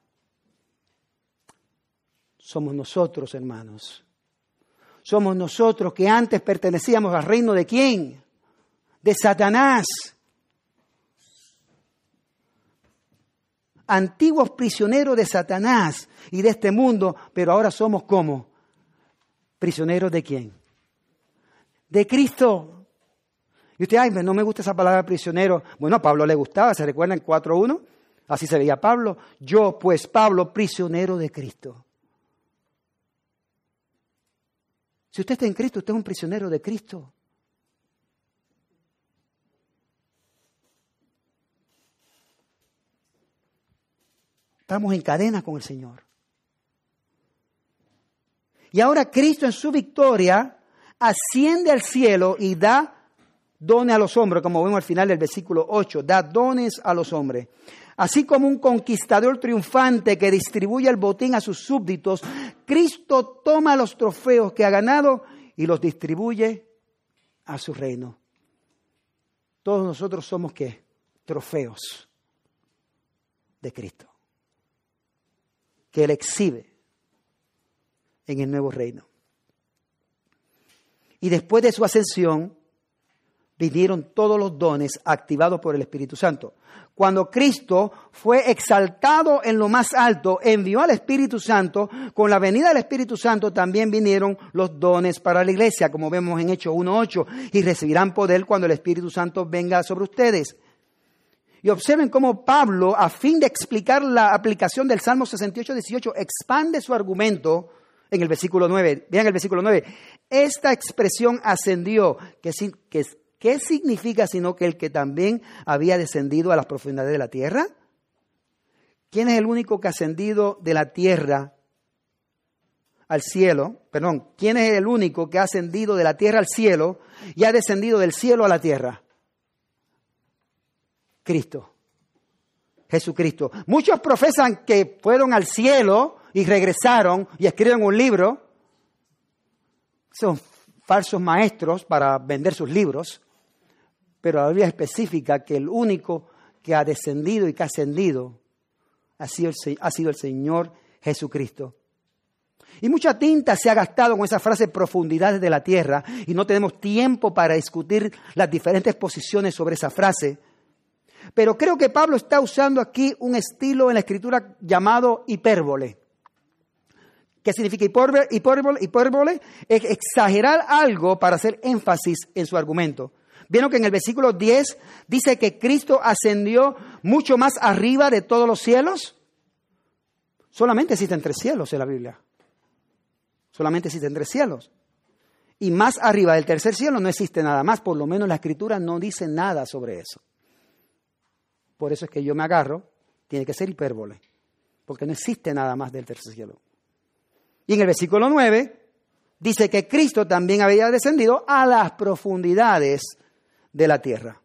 Somos nosotros, hermanos. Somos nosotros que antes pertenecíamos al reino de ¿quién? De Satanás. Antiguos prisioneros de Satanás y de este mundo, pero ahora somos ¿cómo? ¿Prisioneros de quién? De Cristo. Y usted, ay, no me gusta esa palabra prisionero. Bueno, a Pablo le gustaba, ¿se recuerdan en cuatro uno? Así se veía Pablo. Yo, pues, Pablo, prisionero de Cristo. Si usted está en Cristo, usted es un prisionero de Cristo. Estamos en cadena con el Señor. Y ahora Cristo en su victoria asciende al cielo y da dones a los hombres, como vemos al final del versículo ocho, da dones a los hombres. Así como un conquistador triunfante que distribuye el botín a sus súbditos, Cristo toma los trofeos que ha ganado y los distribuye a su reino. Todos nosotros somos ¿qué? Trofeos de Cristo, que Él exhibe en el nuevo reino. Y después de su ascensión, vinieron todos los dones activados por el Espíritu Santo. Cuando Cristo fue exaltado en lo más alto, envió al Espíritu Santo. Con la venida del Espíritu Santo también vinieron los dones para la iglesia, como vemos en Hechos uno ocho. Y recibirán poder cuando el Espíritu Santo venga sobre ustedes. Y observen cómo Pablo, a fin de explicar la aplicación del Salmo sesenta y ocho dieciocho, expande su argumento en el versículo nueve. Vean el versículo nueve. Esta expresión ascendió, que, que, ¿qué significa sino que el que también había descendido a las profundidades de la tierra? ¿Quién es el único que ha ascendido de la tierra al cielo? Perdón, ¿quién es el único que ha ascendido de la tierra al cielo y ha descendido del cielo a la tierra? Cristo, Jesucristo. Muchos profesan que fueron al cielo y regresaron y escriben un libro. Son falsos maestros para vender sus libros, pero la Biblia especifica que el único que ha descendido y que ha ascendido ha sido el, ha sido el Señor Jesucristo. Y mucha tinta se ha gastado con esa frase profundidades de la tierra y no tenemos tiempo para discutir las diferentes posiciones sobre esa frase. Pero creo que Pablo está usando aquí un estilo en la Escritura llamado hipérbole. ¿Qué significa hipérbole? Hipérbole, hipérbole es exagerar algo para hacer énfasis en su argumento. ¿Vieron que en el versículo diez dice que Cristo ascendió mucho más arriba de todos los cielos? Solamente existen tres cielos en la Biblia. Solamente existen tres cielos. Y más arriba del tercer cielo no existe nada más. Por lo menos la Escritura no dice nada sobre eso. Por eso es que yo me agarro, tiene que ser hipérbole. Porque no existe nada más del tercer cielo. Y en el versículo nueve dice que Cristo también había descendido a las profundidades de la tierra.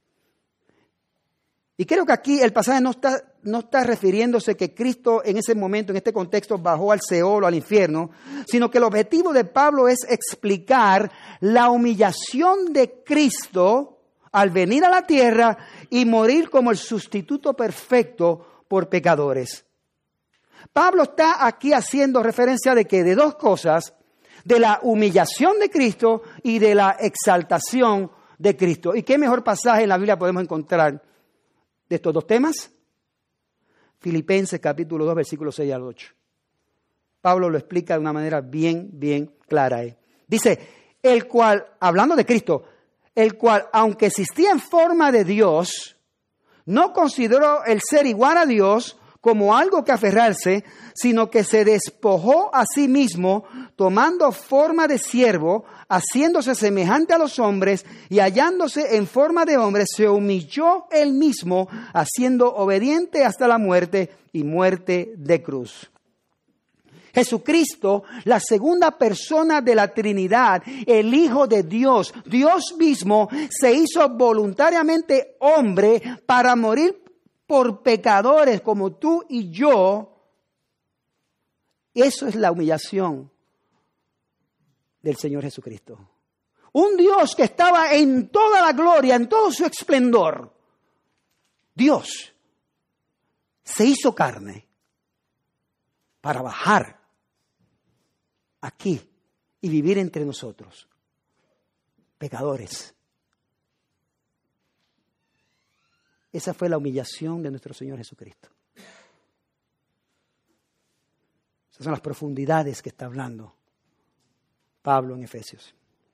Y creo que aquí el pasaje no está, no está refiriéndose que Cristo en ese momento, en este contexto, bajó al Seol o al infierno, sino que el objetivo de Pablo es explicar la humillación de Cristo al venir a la tierra y morir como el sustituto perfecto por pecadores. Pablo está aquí haciendo referencia de que de dos cosas, de la humillación de Cristo y de la exaltación de Cristo. ¿Y qué mejor pasaje en la Biblia podemos encontrar de estos dos temas? Filipenses capítulo dos, versículos seis al ocho. Pablo lo explica de una manera bien, bien clara. ¿eh? Dice, el cual, hablando de Cristo, el cual, aunque existía en forma de Dios, no consideró el ser igual a Dios como algo que aferrarse, sino que se despojó a sí mismo, tomando forma de siervo, haciéndose semejante a los hombres y hallándose en forma de hombre, se humilló él mismo, haciendo obediente hasta la muerte y muerte de cruz. Jesucristo, la segunda persona de la Trinidad, el Hijo de Dios, Dios mismo, se hizo voluntariamente hombre para morir por pecadores como tú y yo. Eso es la humillación del Señor Jesucristo. Un Dios que estaba en toda la gloria, en todo su esplendor. Dios se hizo carne para bajar aquí y vivir entre nosotros, pecadores. Esa fue la humillación de nuestro Señor Jesucristo. Esas son las profundidades que está hablando Pablo en Efesios.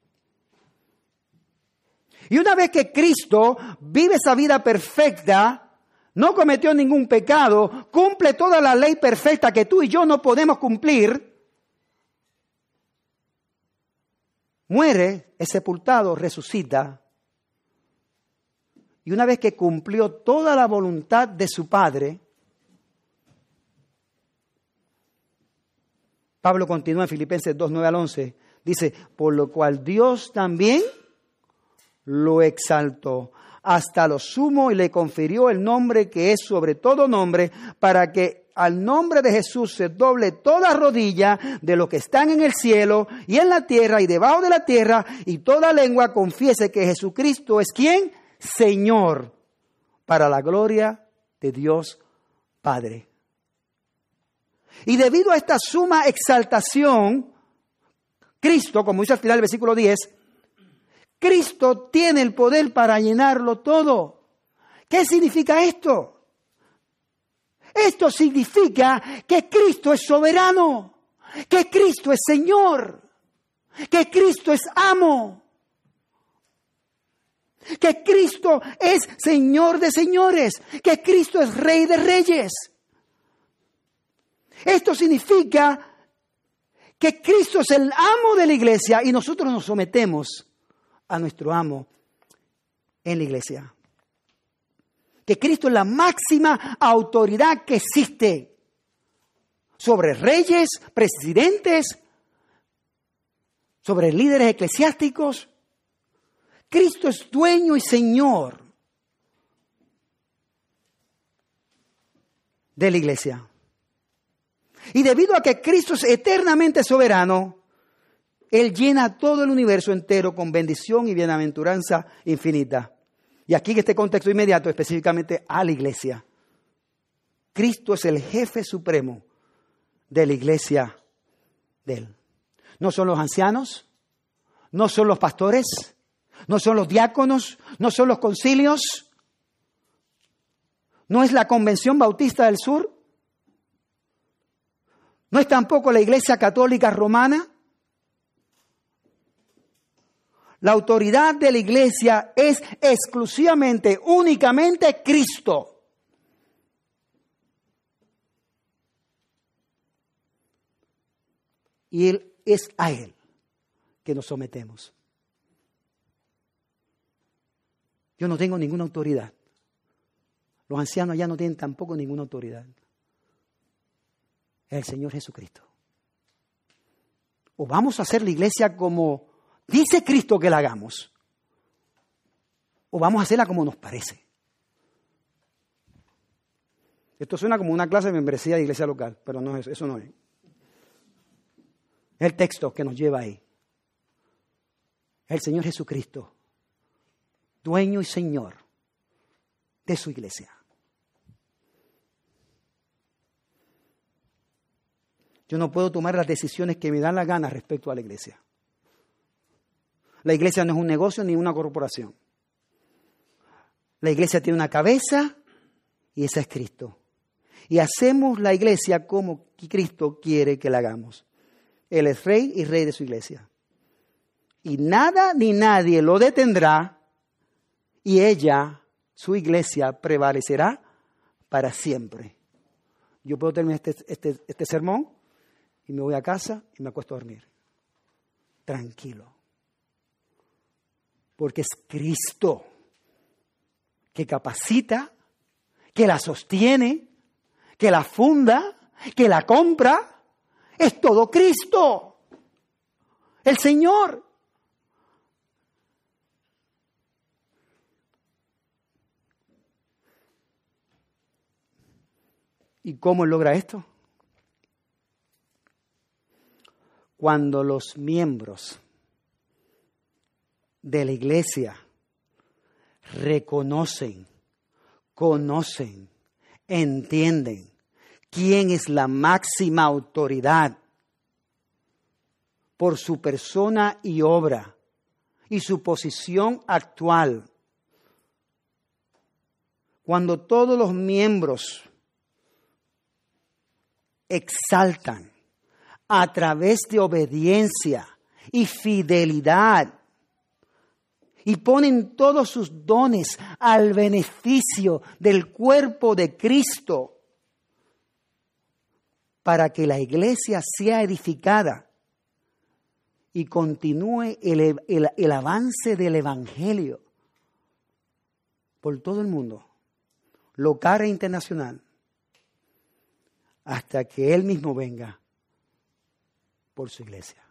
Y una vez que Cristo vive esa vida perfecta, no cometió ningún pecado, cumple toda la ley perfecta que tú y yo no podemos cumplir, muere, es sepultado, resucita. Y una vez que cumplió toda la voluntad de su Padre, Pablo continúa en Filipenses dos, nueve al once, dice, por lo cual Dios también lo exaltó hasta lo sumo y le confirió el nombre que es sobre todo nombre, para que al nombre de Jesús se doble toda rodilla de los que están en el cielo y en la tierra y debajo de la tierra, y toda lengua confiese que Jesucristo es ¿quién? Señor, para la gloria de Dios Padre. Y debido a esta suma exaltación, Cristo, como dice al final del versículo diez, Cristo tiene el poder para llenarlo todo. ¿Qué significa esto? Esto significa que Cristo es soberano, que Cristo es Señor, que Cristo es amo, que Cristo es Señor de señores, que Cristo es Rey de reyes. Esto significa que Cristo es el amo de la iglesia y nosotros nos sometemos a nuestro amo en la iglesia. Que Cristo es la máxima autoridad que existe sobre reyes, presidentes, sobre líderes eclesiásticos. Cristo es dueño y Señor de la iglesia. Y debido a que Cristo es eternamente soberano, Él llena todo el universo entero con bendición y bienaventuranza infinita. Y aquí en este contexto inmediato, específicamente a la iglesia. Cristo es el jefe supremo de la iglesia de Él. No son los ancianos, no son los pastores, no son los diáconos, no son los concilios, no es la Convención Bautista del Sur, no es tampoco la Iglesia Católica Romana. La autoridad de la iglesia es exclusivamente, únicamente Cristo. Y Él es a Él que nos sometemos. Yo no tengo ninguna autoridad. Los ancianos allá no tienen tampoco ninguna autoridad. Es el Señor Jesucristo. O vamos a hacer la iglesia como dice Cristo que la hagamos, o vamos a hacerla como nos parece. Esto suena como una clase de membresía de iglesia local, pero no es, eso no es. Es el texto que nos lleva ahí. Es el Señor Jesucristo, dueño y Señor de su iglesia. Yo no puedo tomar las decisiones que me dan la gana respecto a la iglesia. La iglesia no es un negocio ni una corporación. La iglesia tiene una cabeza y esa es Cristo. Y hacemos la iglesia como Cristo quiere que la hagamos. Él es rey y rey de su iglesia. Y nada ni nadie lo detendrá y ella, su iglesia, prevalecerá para siempre. Yo puedo terminar este, este, este sermón y me voy a casa y me acuesto a dormir. Tranquilo. Porque es Cristo que capacita, que la sostiene, que la funda, que la compra. Es todo Cristo, el Señor. ¿Y cómo Él logra esto? Cuando los miembros de la iglesia reconocen, conocen, entienden quién es la máxima autoridad por su persona y obra y su posición actual. Cuando todos los miembros exaltan a través de obediencia y fidelidad y ponen todos sus dones al beneficio del cuerpo de Cristo para que la iglesia sea edificada y continúe el, el, el avance del Evangelio por todo el mundo, local e internacional, hasta que Él mismo venga por su iglesia.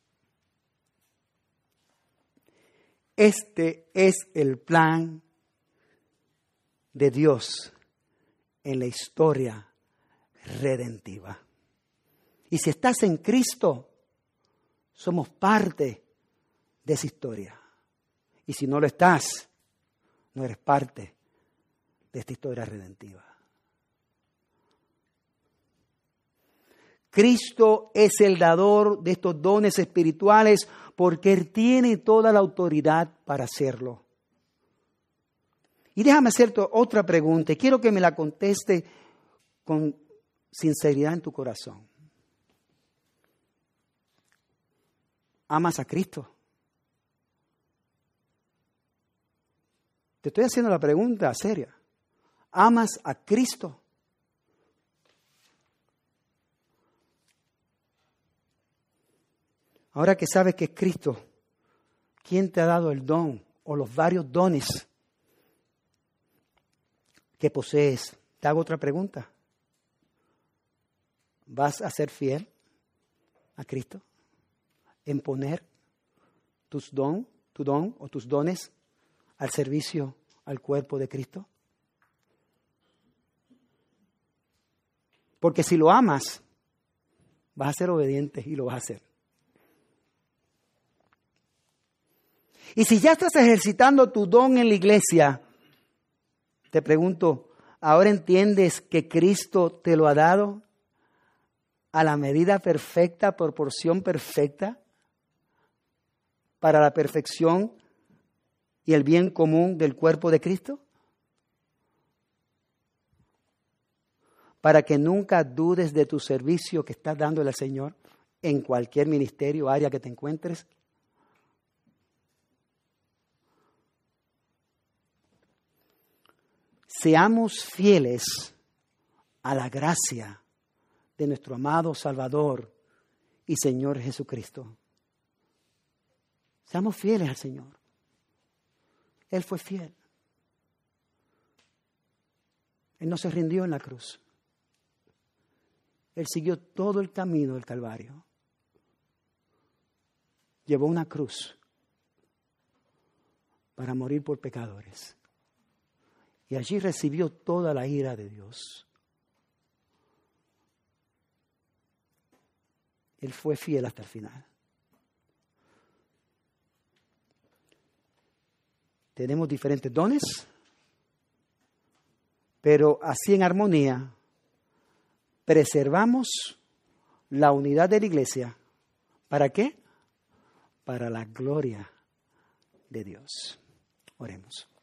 Este es el plan de Dios en la historia redentiva. Y si estás en Cristo, somos parte de esa historia. Y si no lo estás, no eres parte de esta historia redentiva. Cristo es el dador de estos dones espirituales porque Él tiene toda la autoridad para hacerlo. Y déjame hacerte otra pregunta y quiero que me la conteste con sinceridad en tu corazón. ¿Amas a Cristo? Te estoy haciendo la pregunta seria. ¿Amas a Cristo? Ahora que sabes que es Cristo, ¿quién te ha dado el don o los varios dones que posees? Te hago otra pregunta. ¿Vas a ser fiel a Cristo en poner tus don, tu don o tus dones al servicio al cuerpo de Cristo? Porque si lo amas, vas a ser obediente y lo vas a hacer. Y si ya estás ejercitando tu don en la iglesia, te pregunto, ¿ahora entiendes que Cristo te lo ha dado a la medida perfecta, proporción perfecta, para la perfección y el bien común del cuerpo de Cristo? Para que nunca dudes de tu servicio que estás dándole al Señor en cualquier ministerio o área que te encuentres. seamos fieles a la gracia de nuestro amado Salvador y Señor Jesucristo. Seamos fieles al Señor. Él fue fiel. Él no se rindió en la cruz. Él siguió todo el camino del Calvario. Llevó una cruz para morir por pecadores. Y allí recibió toda la ira de Dios. Él fue fiel hasta el final. Tenemos diferentes dones, pero así en armonía preservamos la unidad de la iglesia. ¿Para qué? Para la gloria de Dios. Oremos.